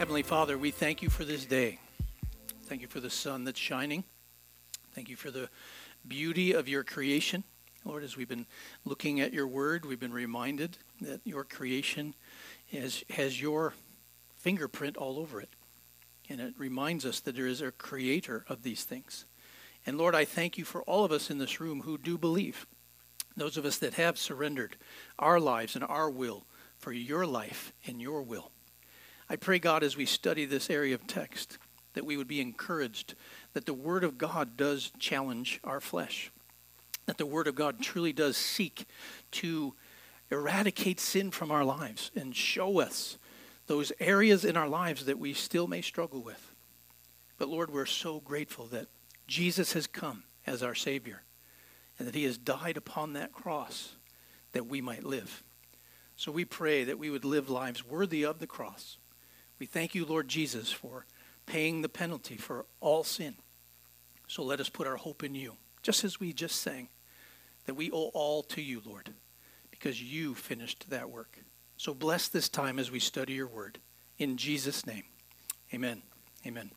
Heavenly Father, we thank you for this day. Thank you for the sun that's shining. Thank you for the beauty of your creation. Lord, as we've been looking at your word, we've been reminded that your creation has your fingerprint all over it. And it reminds us that there is a creator of these things. And Lord, I thank you for all of us in this room who do believe. Those of us that have surrendered our lives and our will for your life and your will. I pray, God, as we study this area of text, that we would be encouraged that the Word of God does challenge our flesh, that the Word of God truly does seek to eradicate sin from our lives and show us those areas in our lives that we still may struggle with. But Lord, we're so grateful that Jesus has come as our Savior and that he has died upon that cross that we might live. So we pray that we would live lives worthy of the cross. We thank you, Lord Jesus, for paying the penalty for all sin. So let us put our hope in you, just as we just sang, that we owe all to you, Lord, because you finished that work. So bless this time as we study your word. In Jesus' name, amen. Amen.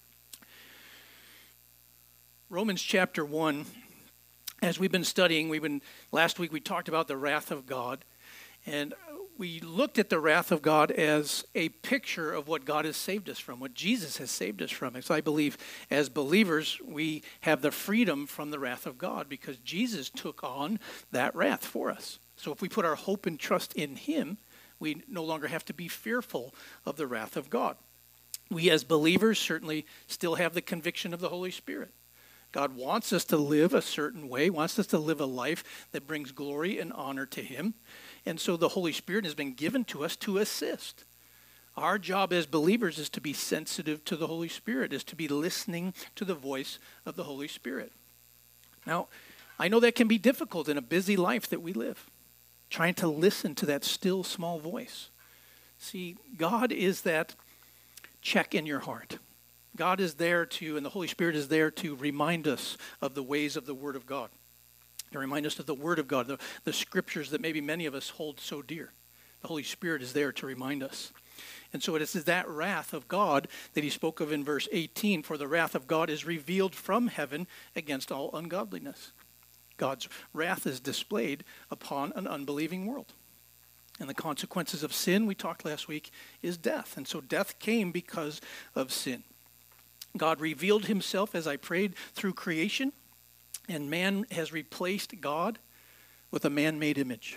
Romans chapter 1, as we've been studying, last week we talked about the wrath of God. And we looked at the wrath of God as a picture of what God has saved us from, what Jesus has saved us from. So I believe as believers, we have the freedom from the wrath of God because Jesus took on that wrath for us. So if we put our hope and trust in him, we no longer have to be fearful of the wrath of God. We as believers certainly still have the conviction of the Holy Spirit. God wants us to live a certain way, wants us to live a life that brings glory and honor to him. And so the Holy Spirit has been given to us to assist. Our job as believers is to be sensitive to the Holy Spirit, is to be listening to the voice of the Holy Spirit. Now, I know that can be difficult in a busy life that we live, trying to listen to that still small voice. See, God is that check in your heart. God is there to, and the Holy Spirit is there to remind us of the ways of the Word of God. To remind us of the Word of God, the scriptures that maybe many of us hold so dear. The Holy Spirit is there to remind us. And so it is that wrath of God that he spoke of in verse 18, for the wrath of God is revealed from heaven against all ungodliness. God's wrath is displayed upon an unbelieving world. And the consequences of sin, we talked last week, is death. And so death came because of sin. God revealed himself, as I prayed, through creation. And man has replaced God with a man-made image.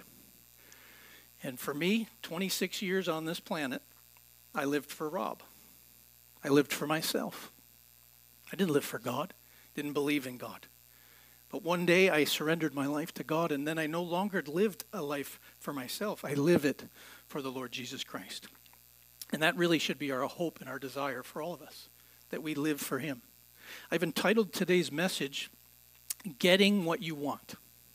And for me, 26 years on this planet, I lived for Rob. I lived for myself. I didn't live for God, didn't believe in God. But one day I surrendered my life to God, and then I no longer lived a life for myself. I live it for the Lord Jesus Christ. And that really should be our hope and our desire for all of us, that we live for him. I've entitled today's message, Getting What You Want.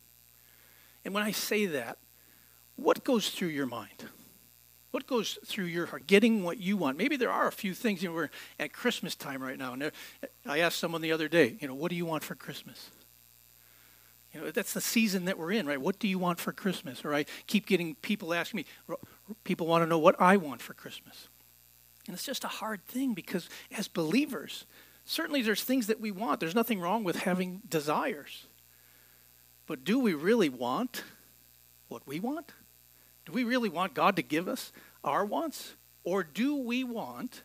And when I say that, what goes through your mind? What goes through your heart? Getting what you want. Maybe there are a few things. We're at Christmas time right now. And I asked someone the other day, what do you want for Christmas? That's the season that we're in, right? What do you want for Christmas? Or I keep getting people asking me, people want to know what I want for Christmas. And it's just a hard thing because as believers, certainly there's things that we want. There's nothing wrong with having desires. But do we really want what we want? Do we really want God to give us our wants? Or do you want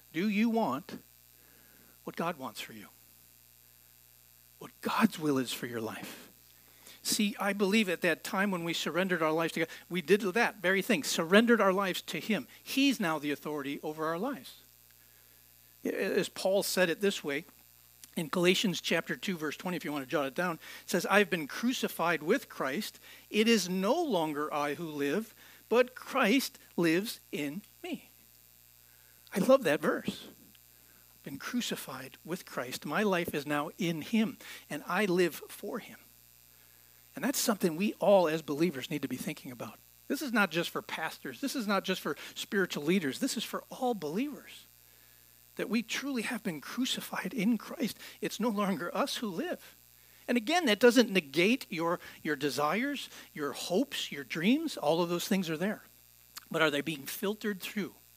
what God wants for you? What God's will is for your life? See, I believe at that time when we surrendered our lives to God, we did that very thing, surrendered our lives to him. He's now the authority over our lives. As Paul said it this way, in Galatians chapter 2, verse 20, if you want to jot it down, it says, I've been crucified with Christ. It is no longer I who live, but Christ lives in me. I love that verse. I've been crucified with Christ. My life is now in him, and I live for him. And that's something we all as believers need to be thinking about. This is not just for pastors. This is not just for spiritual leaders. This is for all believers. That we truly have been crucified in Christ. It's no longer us who live. And again, that doesn't negate your desires, your hopes, your dreams. All of those things are there. But are they being filtered through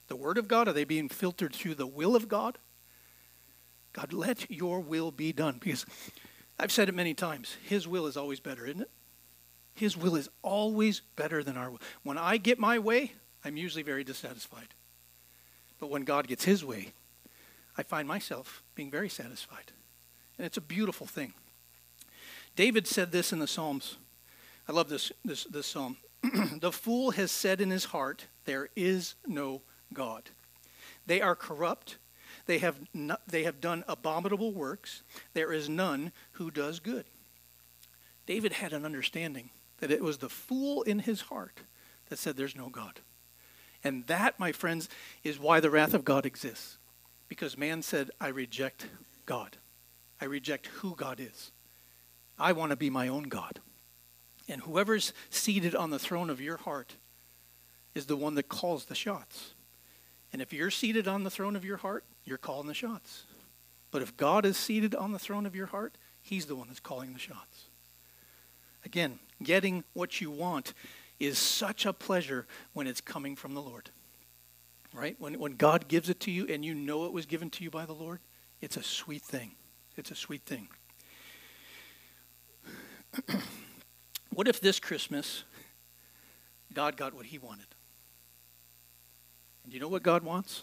the Word of God? Are they being filtered through the will of God? God, let your will be done. Because I've said it many times, his will is always better, isn't it? His will is always better than our will. When I get my way, I'm usually very dissatisfied. But when God gets his way, I find myself being very satisfied. And it's a beautiful thing. David said this in the Psalms. I love this psalm. The fool has said in his heart, there is no God. They are corrupt. They have done abominable works. There is none who does good. David had an understanding that it was the fool in his heart that said there's no God. And that, my friends, is why the wrath of God exists. Because man said, I reject God. I reject who God is. I want to be my own God. And whoever's seated on the throne of your heart is the one that calls the shots. And if you're seated on the throne of your heart, you're calling the shots. But if God is seated on the throne of your heart, he's the one that's calling the shots. Again, getting what you want is such a pleasure when it's coming from the Lord. Right? When God gives it to you and you know it was given to you by the Lord, it's a sweet thing. It's a sweet thing. What if this Christmas, God got what he wanted? And you know what God wants?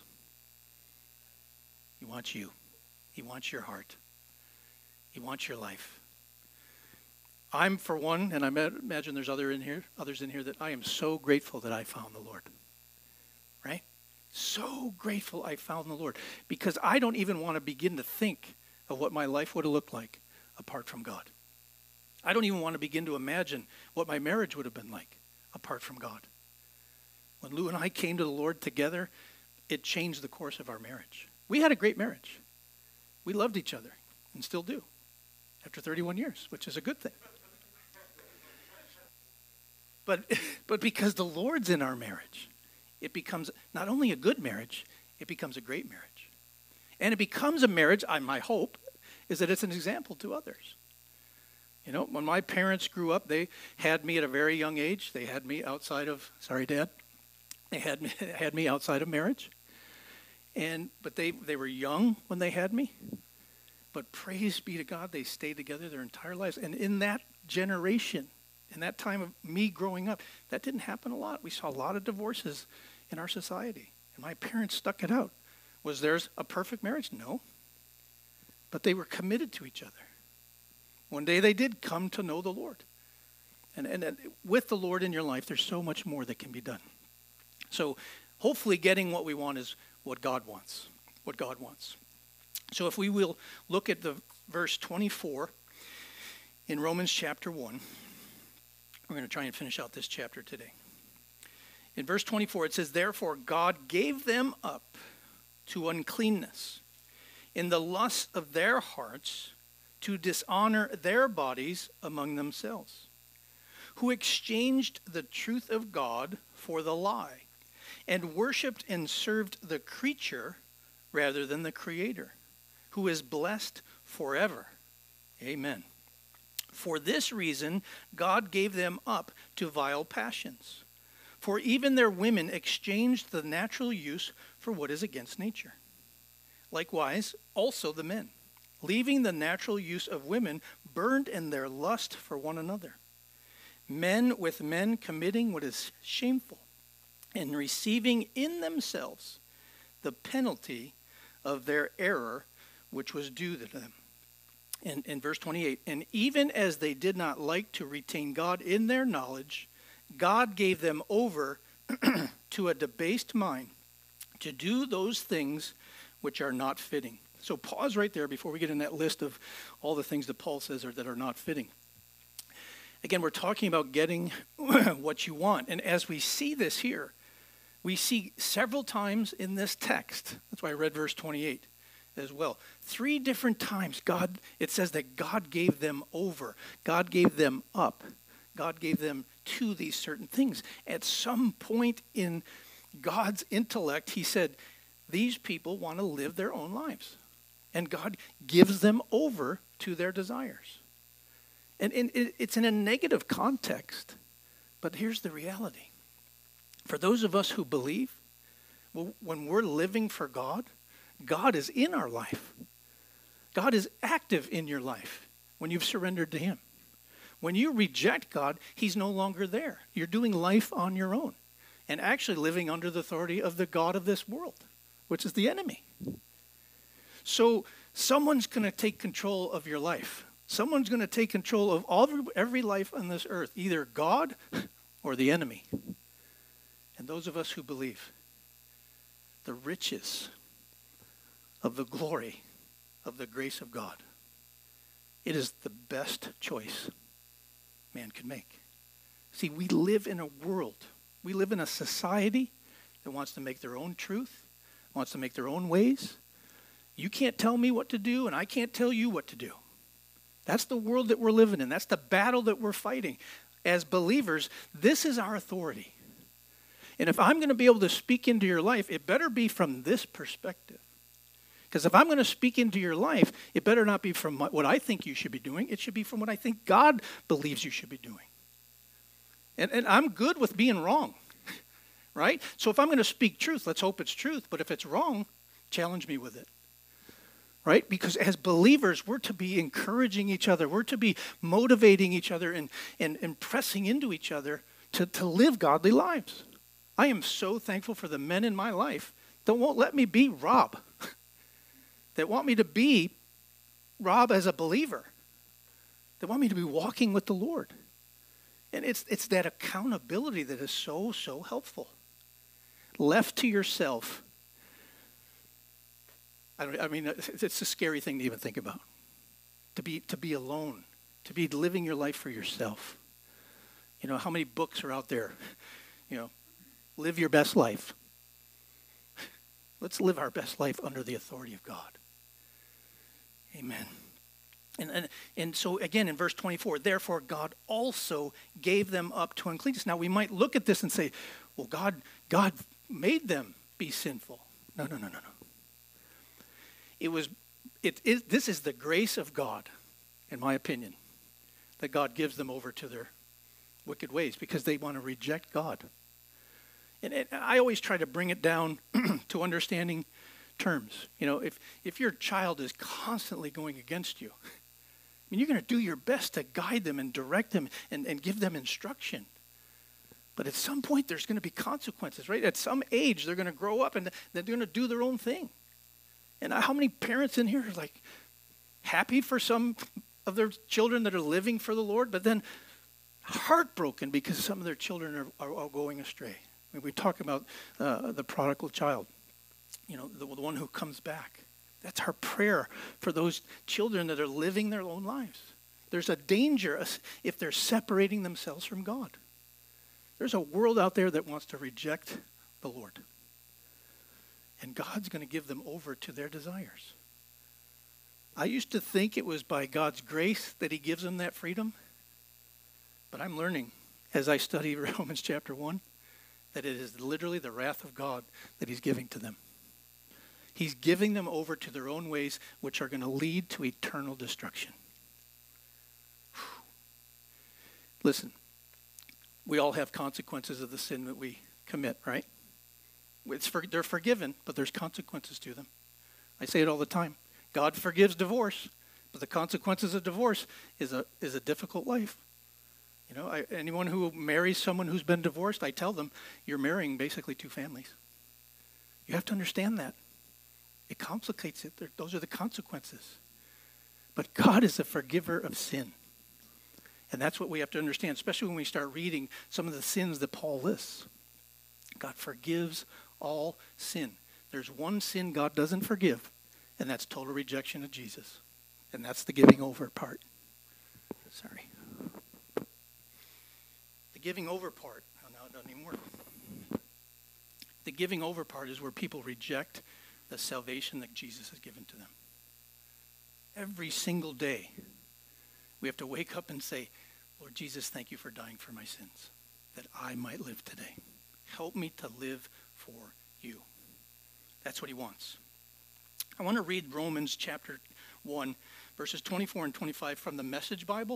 He wants you. He wants your heart. He wants your life. I'm, for one, and I imagine there's others in here, that I am so grateful that I found the Lord. Right? So grateful I found the Lord. Because I don't even want to begin to think of what my life would have looked like apart from God. I don't even want to begin to imagine what my marriage would have been like apart from God. When Lou and I came to the Lord together, it changed the course of our marriage. We had a great marriage. We loved each other and still do after 31 years, which is a good thing. But because the Lord's in our marriage, it becomes not only a good marriage, it becomes a great marriage. And it becomes a marriage, my hope, is that it's an example to others. You know, when my parents grew up, they had me at a very young age. They had me outside of, sorry, Dad. They had me outside of marriage. But they were young when they had me. But praise be to God, they stayed together their entire lives. And in that generation, in that time of me growing up, that didn't happen a lot. We saw a lot of divorces in our society. And my parents stuck it out. Was theirs a perfect marriage? No. But they were committed to each other. One day they did come to know the Lord. And with the Lord in your life, there's so much more that can be done. So hopefully getting what we want is what God wants. What God wants. So if we will look at the verse 24 in Romans chapter 1. We're going to try and finish out this chapter today. In verse 24 it says, therefore God gave them up to uncleanness in the lust of their hearts, to dishonor their bodies among themselves, who exchanged the truth of God for the lie, and worshipped and served the creature rather than the Creator, who is blessed forever. Amen. For this reason, God gave them up to vile passions. For even their women exchanged the natural use for what is against nature. Likewise, also the men, leaving the natural use of women, burned in their lust for one another. Men with men committing what is shameful, and receiving in themselves the penalty of their error, which was due to them. In verse 28, and even as they did not like to retain God in their knowledge, God gave them over to a debased mind to do those things which are not fitting. So pause right there before we get in that list of all the things that Paul says that are not fitting. Again, we're talking about getting what you want. And as we see this here, we see several times in this text. That's why I read verse 28 as well. 3 different times it says that God gave them over. God gave them up. God gave them to these certain things. At some point in God's intellect, he said, these people want to live their own lives. And God gives them over to their desires. And it's in a negative context. But here's the reality. For those of us who believe, Well, when we're living for God, God is in our life. God is active in your life when you've surrendered to him. When you reject God, he's no longer there. You're doing life on your own and actually living under the authority of the god of this world, which is the enemy. So someone's going to take control of your life. Someone's going to take control of every life on this earth, either God or the enemy. And those of us who believe, the riches of the glory of the grace of God, it is the best choice man could make. See, we live in a world, we live in a society that wants to make their own truth, wants to make their own ways. You can't tell me what to do, and I can't tell you what to do. That's the world that we're living in. That's the battle that we're fighting. As believers, this is our authority. And if I'm going to be able to speak into your life, it better be from this perspective. Because if I'm going to speak into your life, it better not be from what I think you should be doing. It should be from what I think God believes you should be doing. And I'm good with being wrong, right? So if I'm going to speak truth, let's hope it's truth. But if it's wrong, challenge me with it, right? Because as believers, we're to be encouraging each other. We're to be motivating each other and pressing into each other to live godly lives. I am so thankful for the men in my life that won't let me be Rob, that want me to be Rob as a believer, that want me to be walking with the Lord. And it's that accountability that is so, so helpful. Left to yourself, it's a scary thing to even think about. To be alone, to be living your life for yourself. You know, how many books are out there? You know, live your best life. Let's live our best life under the authority of God. Amen. And so again in verse 24, therefore God also gave them up to uncleanness. Now we might look at this and say, well, God made them be sinful. No. This is the grace of God, in my opinion, that God gives them over to their wicked ways because they want to reject God. And I always try to bring it down to understanding terms. You know, if your child is constantly going against you, I mean, you're going to do your best to guide them and direct them and give them instruction. But at some point, there's going to be consequences, right? At some age, they're going to grow up and they're going to do their own thing. And how many parents in here are like happy for some of their children that are living for the Lord, but then heartbroken because some of their children are going astray? I mean, we talk about the prodigal child, you know, the one who comes back. That's our prayer for those children that are living their own lives. There's a danger if they're separating themselves from God. There's a world out there that wants to reject the Lord. And God's going to give them over to their desires. I used to think it was by God's grace that he gives them that freedom. But I'm learning as I study Romans chapter 1 that it is literally the wrath of God that he's giving to them. He's giving them over to their own ways, which are going to lead to eternal destruction. Listen, we all have consequences of the sin that we commit, right? They're forgiven, but there's consequences to them. I say it all the time. God forgives divorce, but the consequences of divorce is a difficult life. You know, anyone who marries someone who's been divorced, I tell them, you're marrying basically two families. You have to understand that. It complicates it. Those are the consequences. But God is a forgiver of sin. And that's what we have to understand, especially when we start reading some of the sins that Paul lists. God forgives all sin. There's one sin God doesn't forgive, and that's total rejection of Jesus. And that's the giving over part. Sorry. The giving over part. Oh, no, it doesn't even work. The giving over part is where people reject the salvation that Jesus has given to them. Every single day, we have to wake up and say, Lord Jesus, thank you for dying for my sins, that I might live today. Help me to live for you. That's what he wants. I want to read Romans chapter 1, verses 24 and 25 from the Message Bible,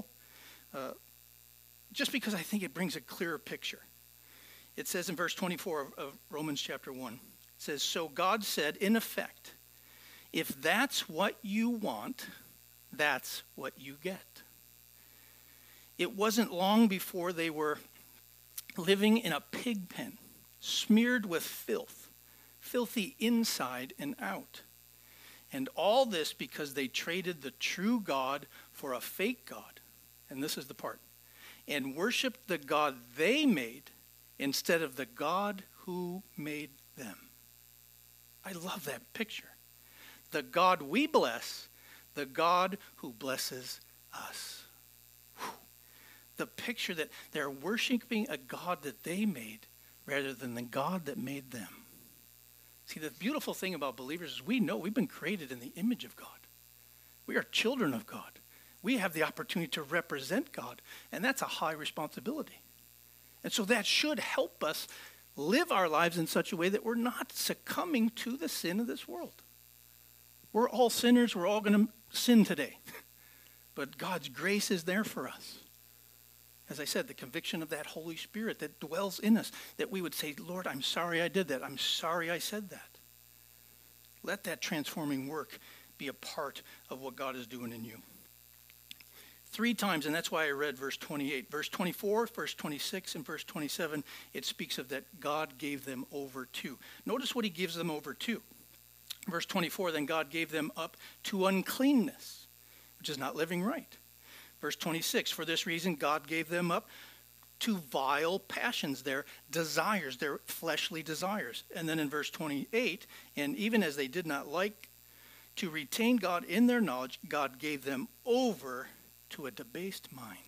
just because I think it brings a clearer picture. It says in verse 24 of Romans chapter 1, It says, so God said, in effect, if that's what you want, that's what you get. It wasn't long before they were living in a pig pen, smeared with filth, filthy inside and out. And all this because they traded the true God for a fake God. And this is the part. And worshiped the God they made instead of the God who made them. I love that picture. The God we bless, the God who blesses us. Whew. The picture that they're worshiping a God that they made rather than the God that made them. See, the beautiful thing about believers is we know we've been created in the image of God. We are children of God. We have the opportunity to represent God, and that's a high responsibility. And so that should help us live our lives in such a way that we're not succumbing to the sin of this world. We're all sinners. We're all going to sin today. But God's grace is there for us. As I said, the conviction of that Holy Spirit that dwells in us, that we would say, Lord, I'm sorry I did that. I'm sorry I said that. Let that transforming work be a part of what God is doing in you. 3 times, and that's why I read verse 28. Verse 24, verse 26, and verse 27, it speaks of that God gave them over to. Notice what he gives them over to. Verse 24, then God gave them up to uncleanness, which is not living right. Verse 26, for this reason God gave them up to vile passions, their desires, their fleshly desires. And then in verse 28, and even as they did not like to retain God in their knowledge, God gave them over to a debased mind.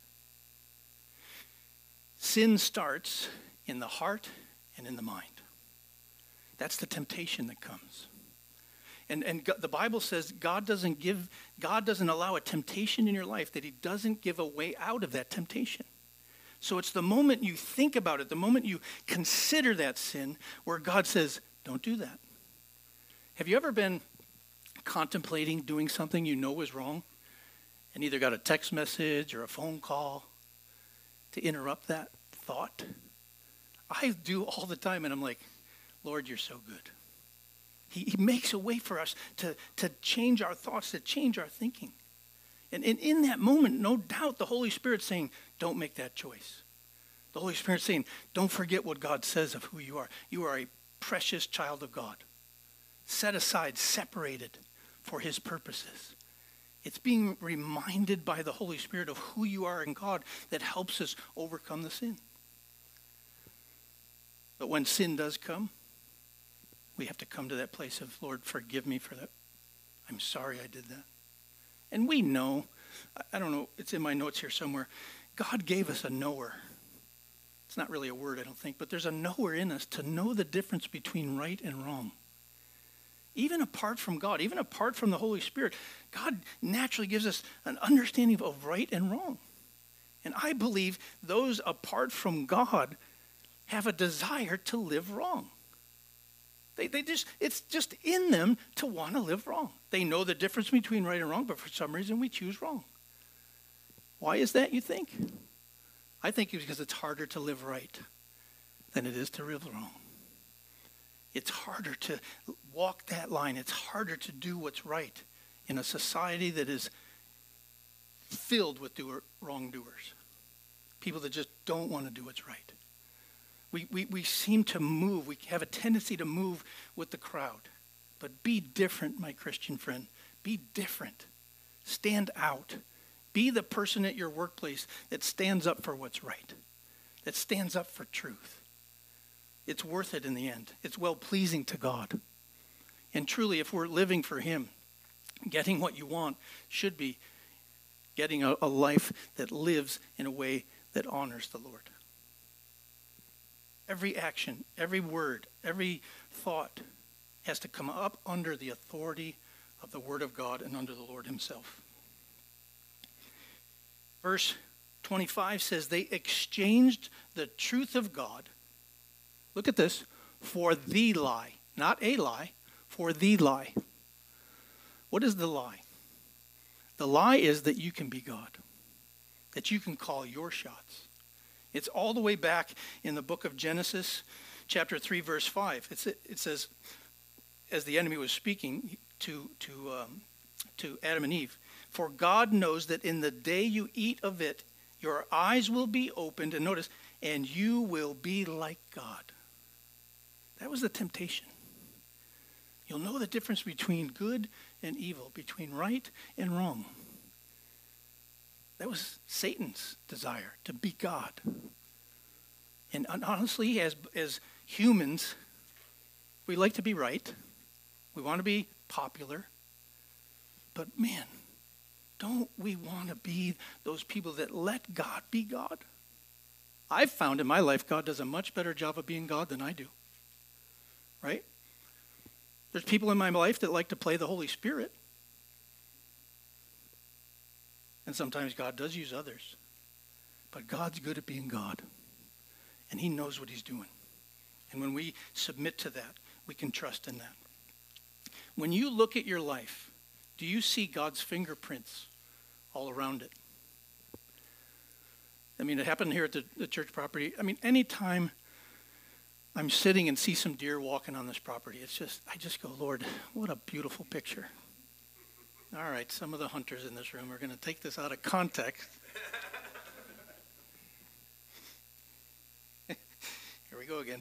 Sin starts in the heart and in the mind. That's the temptation that comes. And the Bible says God doesn't allow a temptation in your life that he doesn't give a way out of that temptation. So it's the moment you think about it, the moment you consider that sin, where God says, don't do that. Have you ever been contemplating doing something you know was wrong and either got a text message or a phone call to interrupt that thought? I do all the time, and I'm like, Lord, you're so good. He makes a way for us to change our thoughts, to change our thinking. And in that moment, no doubt, the Holy Spirit's saying, don't make that choice. The Holy Spirit's saying, don't forget what God says of who you are. You are a precious child of God, set aside, separated for his purposes. It's being reminded by the Holy Spirit of who you are in God that helps us overcome the sin. But when sin does come, we have to come to that place of, Lord, forgive me for that. I'm sorry I did that. And we know, I don't know, it's in my notes here somewhere, God gave us a knower. It's not really a word, I don't think, but there's a knower in us to know the difference between right and wrong. Even apart from God, even apart from the Holy Spirit, God naturally gives us an understanding of right and wrong. And I believe those apart from God have a desire to live wrong. It's just in them to want to live wrong. They know the difference between right and wrong, but for some reason we choose wrong. Why is that, you think? I think it's because it's harder to live right than it is to live wrong. It's harder to walk that line. It's harder to do what's right in a society that is filled with wrongdoers. People that just don't want to do what's right. We seem to move. We have a tendency to move with the crowd. But be different, my Christian friend. Be different. Stand out. Be the person at your workplace that stands up for what's right, that stands up for truth. It's worth it in the end. It's well-pleasing to God. And truly, if we're living for him, getting what you want should be getting a life that lives in a way that honors the Lord. Every action, every word, every thought has to come up under the authority of the Word of God and under the Lord himself. Verse 25 says, they exchanged the truth of God, look at this, for the lie. Not a lie, for the lie. What is the lie? The lie is that you can be God, that you can call your shots. It's all the way back in the book of Genesis, chapter 3, verse 5. It says, as the enemy was speaking to Adam and Eve, for God knows that in the day you eat of it, your eyes will be opened, and notice, and you will be like God. That was the temptation. You'll know the difference between good and evil, between right and wrong. That was Satan's desire, to be God. And honestly, as humans, we like to be right. We want to be popular. But man, don't we want to be those people that let God be God? I've found in my life God does a much better job of being God than I do. Right? There's people in my life that like to play the Holy Spirit. And sometimes God does use others. But God's good at being God. And he knows what he's doing. And when we submit to that, we can trust in that. When you look at your life, do you see God's fingerprints all around it? I mean, it happened here at the church property. I mean, anytime I'm sitting and see some deer walking on this property, I just go, Lord, what a beautiful picture. All right, some of the hunters in this room are going to take this out of context. Here we go again.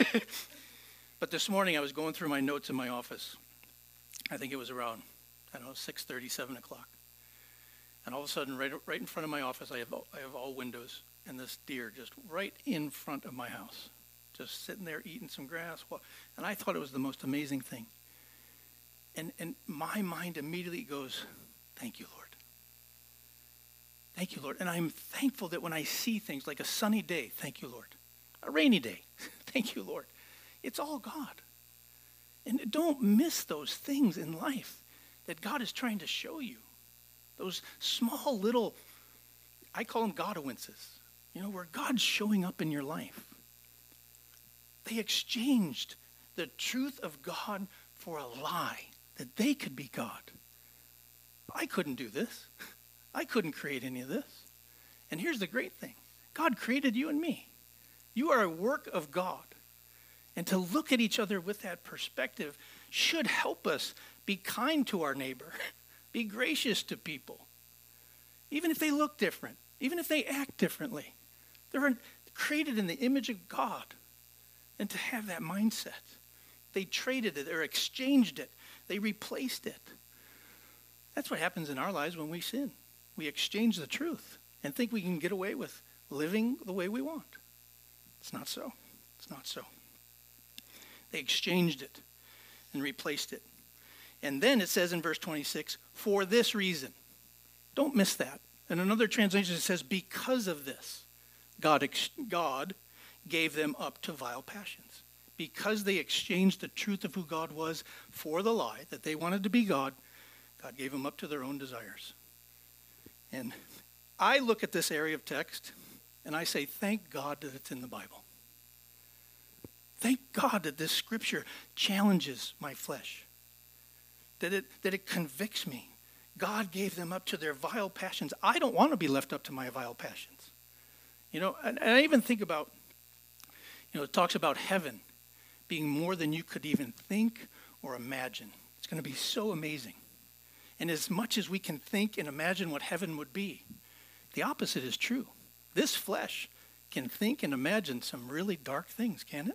But this morning I was going through my notes in my office. I think it was around, 6:30, 7 o'clock. And all of a sudden, right in front of my office, I have all windows, and this deer just right in front of my house, just sitting there eating some grass. And I thought it was the most amazing thing. And my mind immediately goes, thank you, Lord. Thank you, Lord. And I'm thankful that when I see things like a sunny day, thank you, Lord. A rainy day, thank you, Lord. It's all God. And don't miss those things in life that God is trying to show you. Those small little, I call them Godowinces, where God's showing up in your life. They exchanged the truth of God for a lie, that they could be God. I couldn't do this. I couldn't create any of this. And here's the great thing. God created you and me. You are a work of God. And to look at each other with that perspective should help us be kind to our neighbor, be gracious to people, even if they look different, even if they act differently. They're created in the image of God. And to have that mindset, they traded it or exchanged it. They replaced it. That's what happens in our lives when we sin. We exchange the truth and think we can get away with living the way we want. It's not so. It's not so. They exchanged it and replaced it. And then it says in verse 26, for this reason. Don't miss that. In another translation it says, because of this, God gave them up to vile passions. Because they exchanged the truth of who God was for the lie, that they wanted to be God, God gave them up to their own desires. And I look at this area of text and I say, thank God that it's in the Bible. Thank God that this scripture challenges my flesh, that it convicts me. God gave them up to their vile passions. I don't want to be left up to my vile passions. And I even think about, it talks about heaven being more than you could even think or imagine. It's going to be so amazing. And as much as we can think and imagine what heaven would be, the opposite is true. This flesh can think and imagine some really dark things, can it?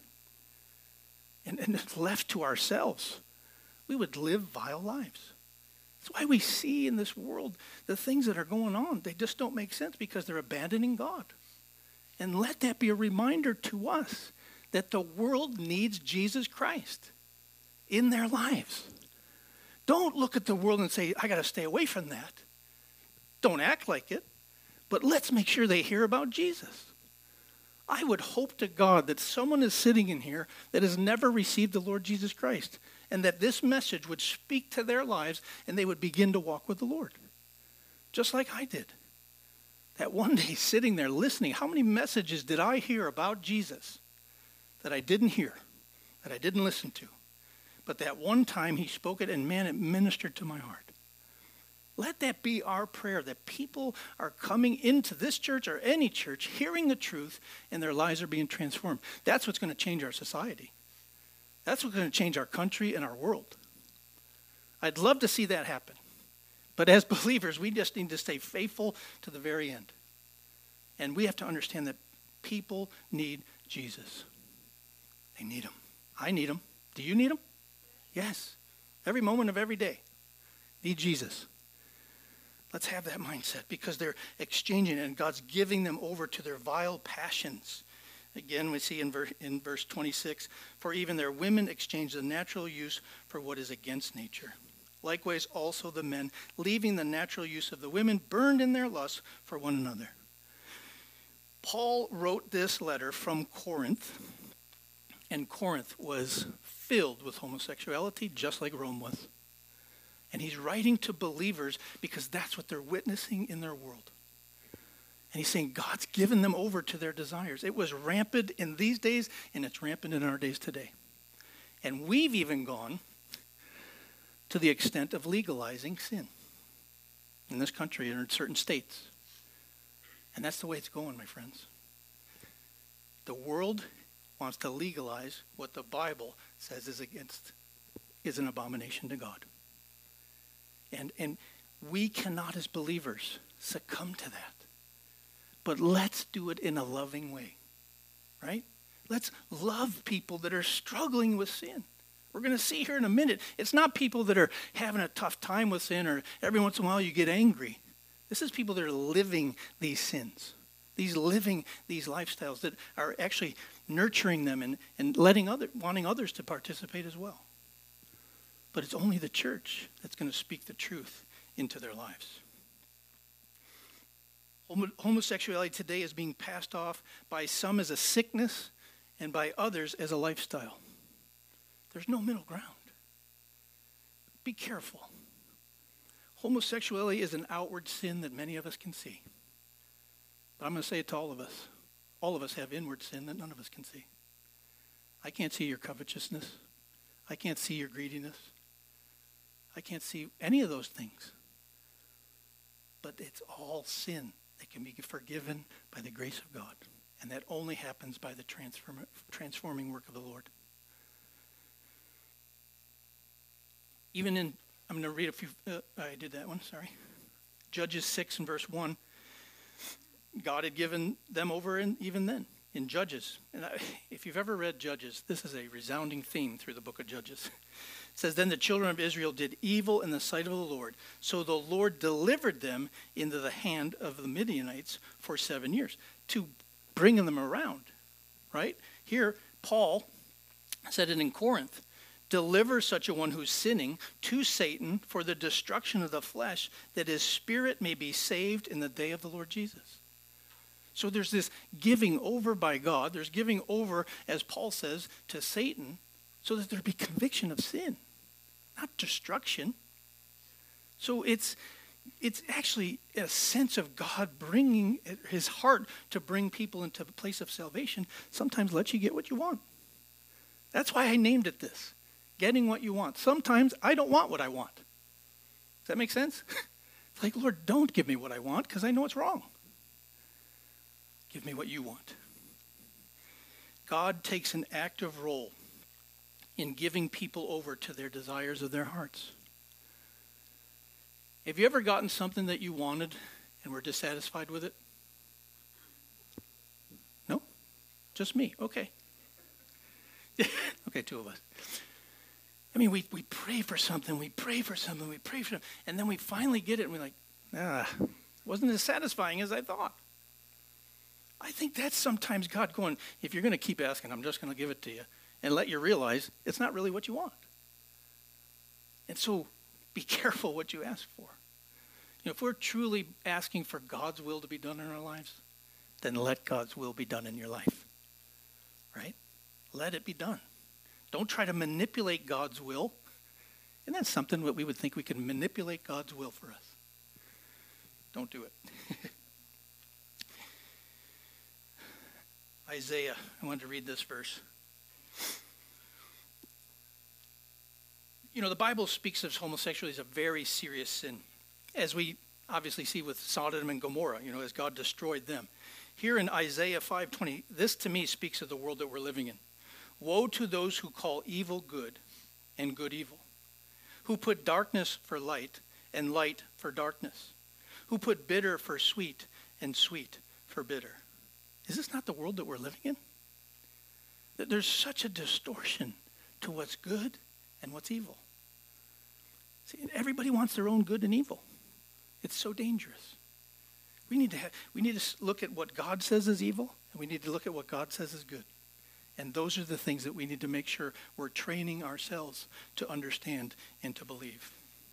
And if left to ourselves, we would live vile lives. That's why we see in this world the things that are going on. They just don't make sense because they're abandoning God. And let that be a reminder to us that the world needs Jesus Christ in their lives. Don't look at the world and say, I got to stay away from that. Don't act like it. But let's make sure they hear about Jesus. I would hope to God that someone is sitting in here that has never received the Lord Jesus Christ, and that this message would speak to their lives and they would begin to walk with the Lord. Just like I did. That one day sitting there listening, how many messages did I hear about Jesus that I didn't hear, that I didn't listen to? But that one time he spoke it, and man, it ministered to my heart. Let that be our prayer, that people are coming into this church or any church, hearing the truth, and their lives are being transformed. That's what's going to change our society. That's what's going to change our country and our world. I'd love to see that happen. But as believers, we just need to stay faithful to the very end. And we have to understand that people need Jesus. They need him. I need him. Do you need him? Yes. Every moment of every day. Need Jesus. Let's have that mindset because they're exchanging it and God's giving them over to their vile passions. Again, we see in verse 26, for even their women exchange the natural use for what is against nature. Likewise, also the men, leaving the natural use of the women, burned in their lust for one another. Paul wrote this letter from Corinth, and Corinth was filled with homosexuality, just like Rome was. And he's writing to believers because that's what they're witnessing in their world. And he's saying God's given them over to their desires. It was rampant in these days, and it's rampant in our days today. And we've even gone to the extent of legalizing sin in this country and in certain states. And that's the way it's going, my friends. The world wants to legalize what the Bible says is an abomination to God. And we cannot, as believers, succumb to that. But let's do it in a loving way, right? Let's love people that are struggling with sin. We're going to see here in a minute, it's not people that are having a tough time with sin or every once in a while you get angry. This is people that are living these sins, living these lifestyles that are actually nurturing them and wanting others to participate as well. But it's only the church that's going to speak the truth into their lives. Homosexuality today is being passed off by some as a sickness and by others as a lifestyle. There's no middle ground. Be careful. Homosexuality is an outward sin that many of us can see. But I'm going to say it to all of us. All of us have inward sin that none of us can see. I can't see your covetousness. I can't see your greediness. I can't see any of those things. But it's all sin that can be forgiven by the grace of God. And that only happens by the transforming work of the Lord. Even in, I'm going to read a few, I did that one, sorry. Judges 6 and verse 1. God had given them over even then in Judges. And if you've ever read Judges, this is a resounding theme through the book of Judges. It says, then the children of Israel did evil in the sight of the Lord. So the Lord delivered them into the hand of the Midianites for 7 years to bring them around, right? Here, Paul said it in Corinth. Deliver such a one who's sinning to Satan for the destruction of the flesh, that his spirit may be saved in the day of the Lord Jesus. So there's this giving over by God. There's giving over, as Paul says, to Satan so that there be conviction of sin, not destruction. So it's actually a sense of God bringing his heart to bring people into a place of salvation. Sometimes lets you get what you want. That's why I named it this. Getting what you want. Sometimes I don't want what I want. Does that make sense? It's like, Lord, don't give me what I want because I know it's wrong. Give me what you want. God takes an active role in giving people over to their desires of their hearts. Have you ever gotten something that you wanted and were dissatisfied with it? No? Just me. Okay. Okay, two of us. I mean, we pray for something, and then we finally get it, and we're like, wasn't as satisfying as I thought. I think that's sometimes God going, if you're going to keep asking, I'm just going to give it to you, and let you realize it's not really what you want. And so be careful what you ask for. You know, if we're truly asking for God's will to be done in our lives, then let God's will be done in your life, right? Let it be done. Don't try to manipulate God's will. And that's something that we would think we can manipulate God's will for us. Don't do it. Isaiah, I wanted to read this verse. You know, the Bible speaks of homosexuality as a very serious sin. as we obviously see with Sodom and Gomorrah, as God destroyed them. Here in Isaiah 5:20, this to me speaks of the world that we're living in. Woe to those who call evil good and good evil, who put darkness for light and light for darkness, who put bitter for sweet and sweet for bitter. Is this not the world that we're living in? There's such a distortion to what's good and what's evil. See, everybody wants their own good and evil. It's so dangerous. We need to look at what God says is evil, and we need to look at what God says is good. And those are the things that we need to make sure we're training ourselves to understand and to believe.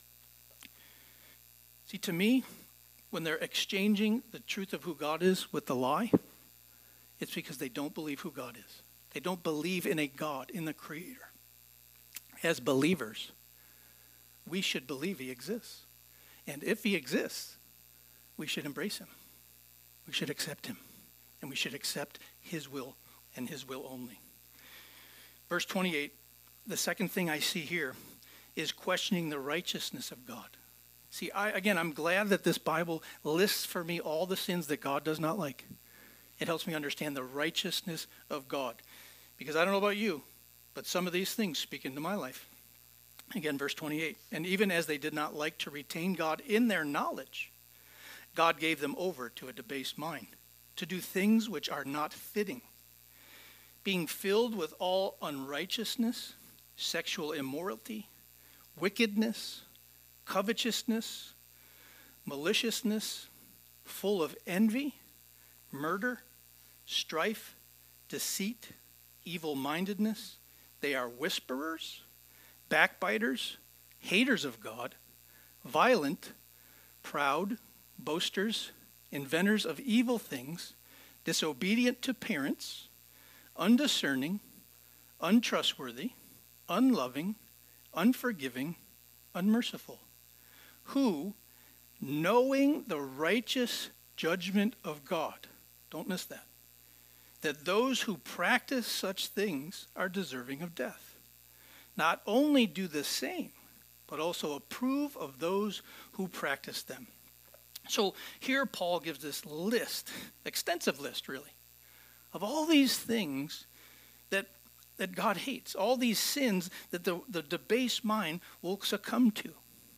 See, to me, when they're exchanging the truth of who God is with the lie, it's because they don't believe who God is. They don't believe in a God, in the Creator. As believers, we should believe he exists. And if he exists, we should embrace him. We should accept him. And we should accept his will and his will only. Verse 28, the second thing I see here is questioning the righteousness of God. See, I'm glad that this Bible lists for me all the sins that God does not like. It helps me understand the righteousness of God. Because I don't know about you, but some of these things speak into my life. Again, verse 28, and even as they did not like to retain God in their knowledge, God gave them over to a debased mind, to do things which are not fitting, being filled with all unrighteousness, sexual immorality, wickedness, covetousness, maliciousness, full of envy, murder, strife, deceit, evil-mindedness. They are whisperers, backbiters, haters of God, violent, proud, boasters, inventors of evil things, disobedient to parents, undiscerning, untrustworthy, unloving, unforgiving, unmerciful, who, knowing the righteous judgment of God, don't miss that those who practice such things are deserving of death. Not only do the same, but also approve of those who practice them. So here Paul gives this list, extensive list really, of all these things that God hates, all these sins that the debased mind will succumb to.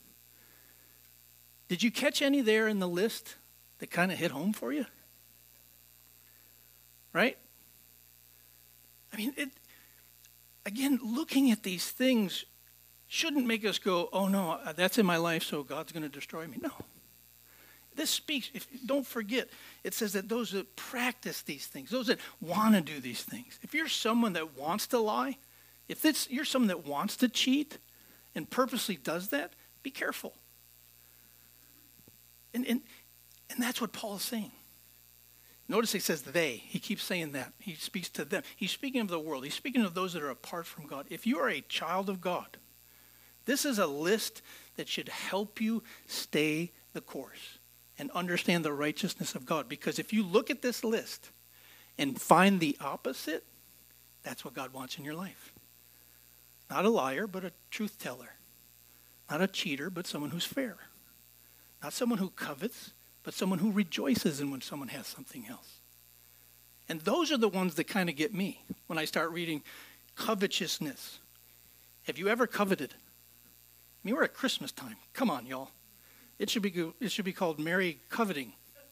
Did you catch any there in the list that kind of hit home for you? Right? I mean, again, looking at these things shouldn't make us go, oh no, that's in my life, so God's going to destroy me. No. This speaks, don't forget, it says that those that practice these things, those that want to do these things. If you're someone that wants to lie, you're someone that wants to cheat and purposely does that, be careful. And that's what Paul is saying. Notice he says they. He keeps saying that. He speaks to them. He's speaking of the world. He's speaking of those that are apart from God. If you are a child of God, this is a list that should help you stay the course and understand the righteousness of God. Because if you look at this list and find the opposite, that's what God wants in your life. Not a liar, but a truth teller. Not a cheater, but someone who's fair. Not someone who covets, but someone who rejoices in when someone has something else. And those are the ones that kind of get me when I start reading covetousness. Have you ever coveted? I mean, we're at Christmas time. Come on, y'all. It should be called Merry Coveting.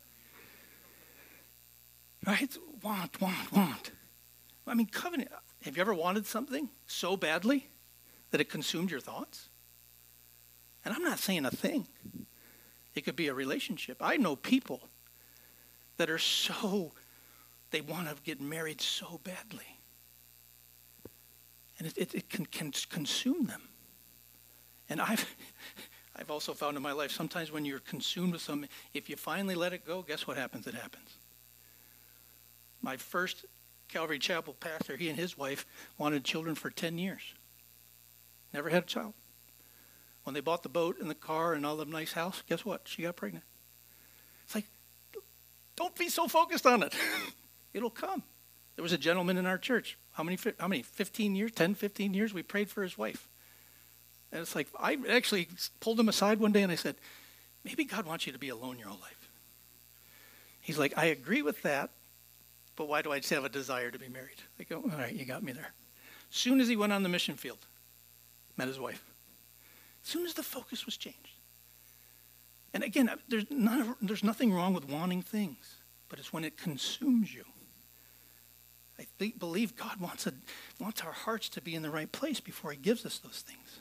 Right? Want. I mean, coveting. Have you ever wanted something so badly that it consumed your thoughts? And I'm not saying a thing. It could be a relationship. I know people that are they want to get married so badly. And it can consume them. And I've also found in my life, sometimes when you're consumed with something, if you finally let it go, guess what happens? It happens. My first Calvary Chapel pastor, he and his wife wanted children for 10 years. Never had a child. When they bought the boat and the car and all the nice house, guess what? She got pregnant. It's like, don't be so focused on it. It'll come. There was a gentleman in our church. How many? 15 years, 10, 15 years, we prayed for his wife. And it's like, I actually pulled him aside one day and I said, maybe God wants you to be alone your whole life. He's like, I agree with that, but why do I just have a desire to be married? I go, all right, you got me there. Soon as he went on the mission field, met his wife. As soon as the focus was changed. And again, there's nothing wrong with wanting things, but it's when it consumes you. I believe God wants our hearts to be in the right place before he gives us those things.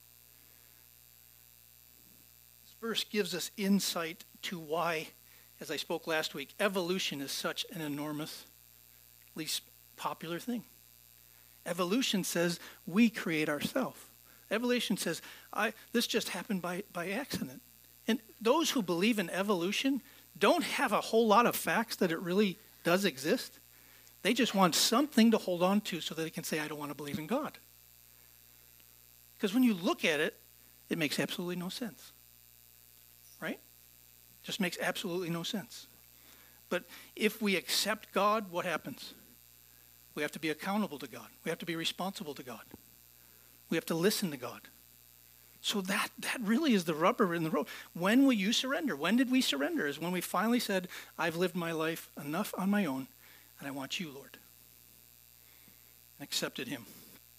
This verse gives us insight to why, as I spoke last week, evolution is such an enormously popular thing. Evolution says we create ourselves. Evolution says this just happened by accident. And those who believe in evolution don't have a whole lot of facts that it really does exist. They just want something to hold on to so that they can say, I don't want to believe in God. Because when you look at it, it makes absolutely no sense. Right? Just makes absolutely no sense. But if we accept God, what happens? We have to be accountable to God. We have to be responsible to God. We have to listen to God. So that really is the rubber in the road. When will you surrender? When did we surrender? Is when we finally said, I've lived my life enough on my own, and I want you, Lord. And accepted him.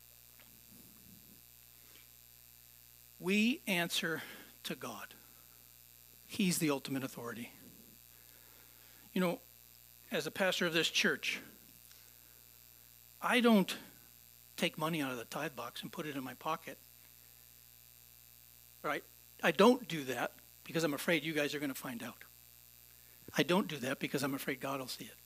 We answer to God. He's the ultimate authority. You know, as a pastor of this church, I don't take money out of the tithe box and put it in my pocket. Right? I don't do that because I'm afraid you guys are going to find out. I don't do that because I'm afraid God will see it.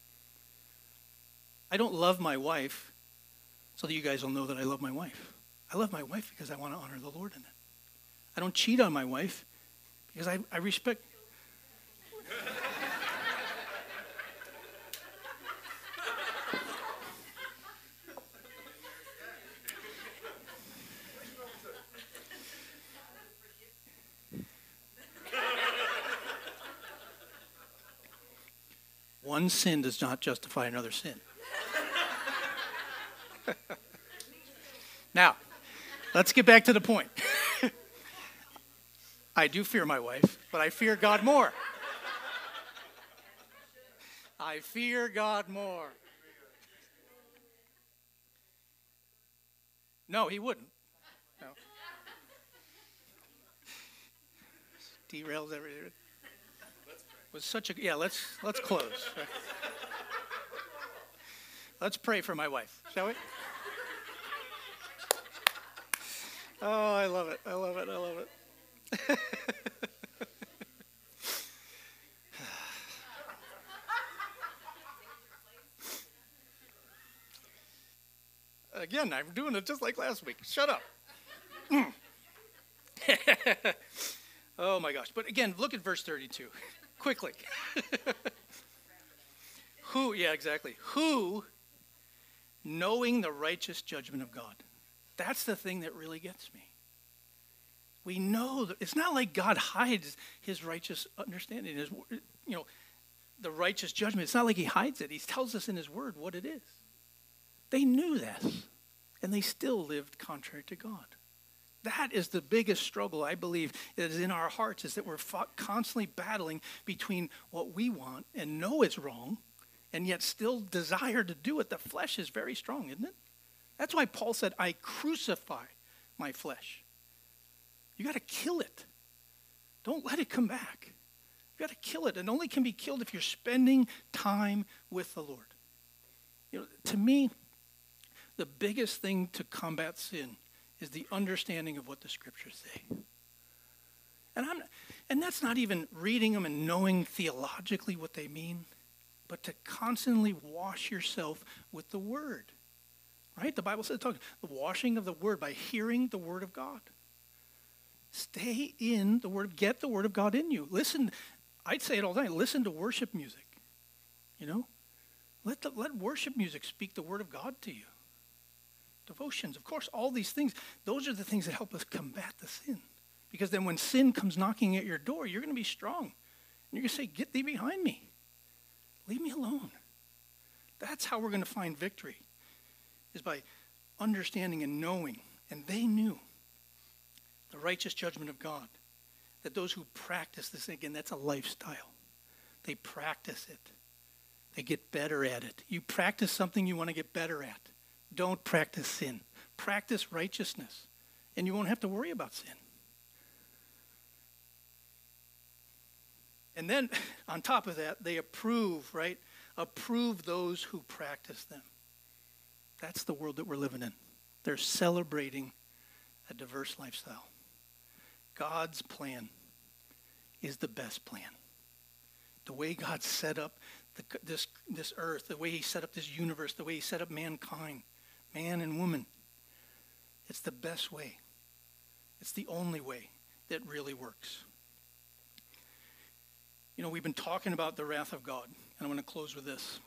I don't love my wife so that you guys will know that I love my wife. I love my wife because I want to honor the Lord in it. I don't cheat on my wife because I respect. One sin does not justify another sin. Now, let's get back to the point. I do fear my wife, but I fear God more. I fear God more. No, he wouldn't. No. Derails everything. Was such a let's close. Let's pray for my wife, shall we? Oh, I love it. I love it. I love it. Again, I'm doing it just like last week. Shut up. Oh my gosh. But again, look at verse 32. Quickly. Who, yeah, exactly. Who, knowing the righteous judgment of God. That's the thing that really gets me. We know that it's not like God hides his righteous understanding, his, the righteous judgment. It's not like he hides it. He tells us in his word what it is. They knew this, and they still lived contrary to God. That is the biggest struggle, I believe, that is in our hearts, is that we're constantly battling between what we want and know is wrong, and yet still desire to do it. The flesh is very strong, isn't it? That's why Paul said, I crucify my flesh. You got to kill it. Don't let it come back. You got to kill it. It only can be killed if you're spending time with the Lord. To me, the biggest thing to combat sin is the understanding of what the scriptures say. And that's not even reading them and knowing theologically what they mean, but to constantly wash yourself with the word. Right? The Bible says the washing of the word by hearing the word of God. Stay in the word. Get the word of God in you. Listen. I'd say it all the time. Listen to worship music. Let worship music speak the word of God to you. Devotions, of course, all these things. Those are the things that help us combat the sin. Because then when sin comes knocking at your door, you're going to be strong. And you're going to say, get thee behind me. Leave me alone. That's how we're going to find victory, is by understanding and knowing. And they knew the righteous judgment of God, that those who practice this, again, that's a lifestyle. They practice it. They get better at it. You practice something you want to get better at. Don't practice sin. Practice righteousness, and you won't have to worry about sin. And then, on top of that, they approve, right? Approve those who practice them. That's the world that we're living in. They're celebrating a diverse lifestyle. God's plan is the best plan. The way God set up this earth, the way he set up this universe, the way he set up mankind, man and woman, it's the best way. It's the only way that really works. You know, we've been talking about the wrath of God, and I'm going to close with this.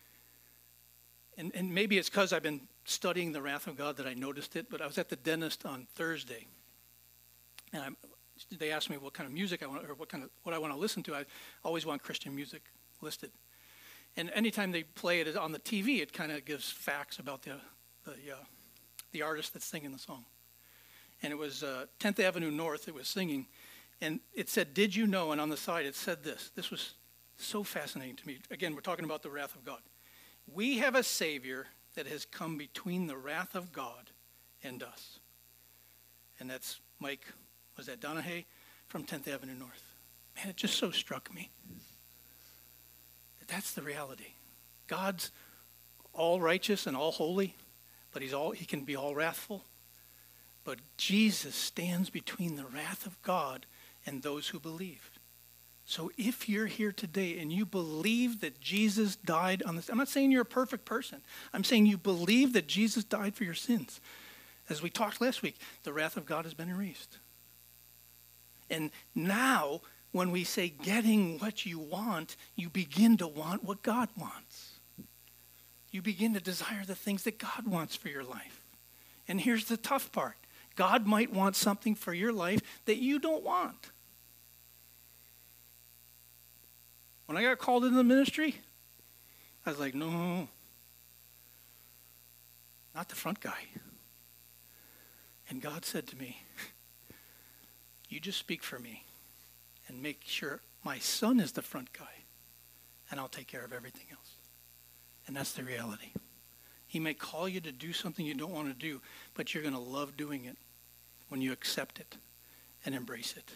And maybe it's because I've been studying the wrath of God that I noticed it, but I was at the dentist on Thursday, and they asked me what kind of music I want, or what I want to listen to. I always want Christian music listed. And anytime they play it on the TV, it kind of gives facts about the artist that's singing the song. And it was 10th Avenue North, it was singing. And it said, "Did you know?" And on the side it said this. This was so fascinating to me. Again, we're talking about the wrath of God. "We have a Savior that has come between the wrath of God and us." And that's Mike, was that Donahue from 10th Avenue North. Man, it just so struck me. That's the reality. God's all righteous and all holy, but he can be all wrathful. But Jesus stands between the wrath of God and those who believe. So if you're here today and you believe that Jesus died on this, I'm not saying you're a perfect person. I'm saying you believe that Jesus died for your sins. As we talked last week, the wrath of God has been erased. And now, when we say getting what you want, you begin to want what God wants. You begin to desire the things that God wants for your life. And here's the tough part. God might want something for your life that you don't want. When I got called into the ministry, I was like, no, not the front guy. And God said to me, you just speak for me and make sure my son is the front guy, and I'll take care of everything else. And that's the reality. He may call you to do something you don't want to do, but you're going to love doing it when you accept it and embrace it.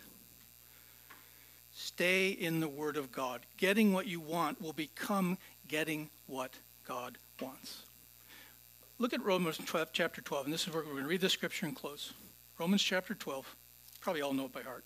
Stay in the Word of God. Getting what you want will become getting what God wants. Look at Romans 12, chapter 12, and this is where we're going to read this scripture and close. Romans chapter 12. Probably all know it by heart.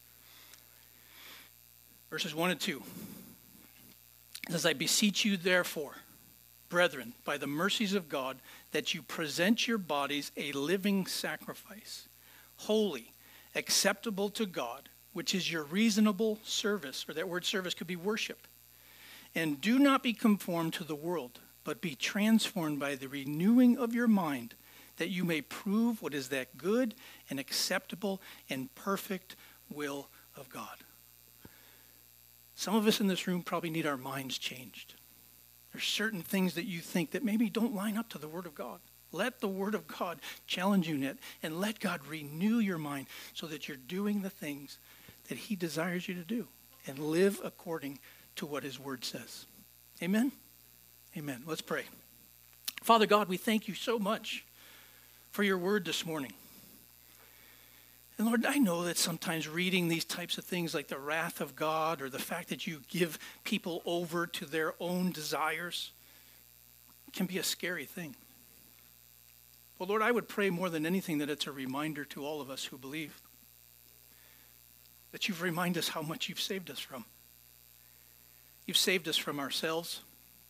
Verses 1 and 2. It says, "I beseech you, therefore, brethren, by the mercies of God, that you present your bodies a living sacrifice, holy, acceptable to God, which is your reasonable service," or that word service could be worship. "And do not be conformed to the world, but be transformed by the renewing of your mind, that you may prove what is that good and acceptable and perfect will of God." Some of us in this room probably need our minds changed. There's certain things that you think that maybe don't line up to the Word of God. Let the Word of God challenge you in it, and let God renew your mind so that you're doing the things that he desires you to do and live according to what his Word says. Amen? Amen. Let's pray. Father God, we thank you so much for your Word this morning. And Lord, I know that sometimes reading these types of things like the wrath of God or the fact that you give people over to their own desires can be a scary thing. Well, Lord, I would pray more than anything that it's a reminder to all of us who believe that you've reminded us how much you've saved us from. You've saved us from ourselves.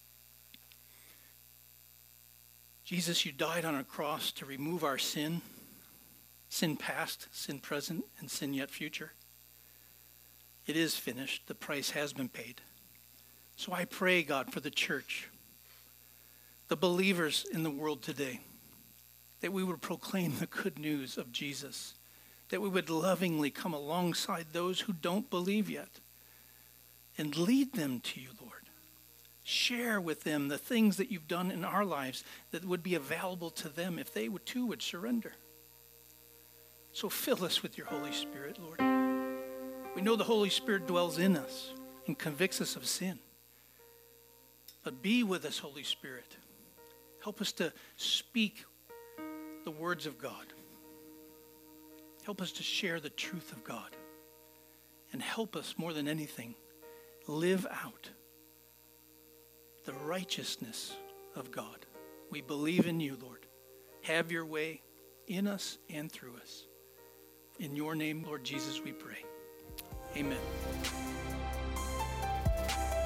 Jesus, you died on a cross to remove our sin past, sin present, and sin yet future. It is finished. The price has been paid. So I pray, God, for the church, the believers in the world today, that we would proclaim the good news of Jesus, that we would lovingly come alongside those who don't believe yet and lead them to you, Lord. Share with them the things that you've done in our lives that would be available to them if they would too would surrender. So fill us with your Holy Spirit, Lord. We know the Holy Spirit dwells in us and convicts us of sin. But be with us, Holy Spirit. Help us to speak the words of God. Help us to share the truth of God. And help us, more than anything, live out the righteousness of God. We believe in you, Lord. Have your way in us and through us. In your name, Lord Jesus, we pray. Amen.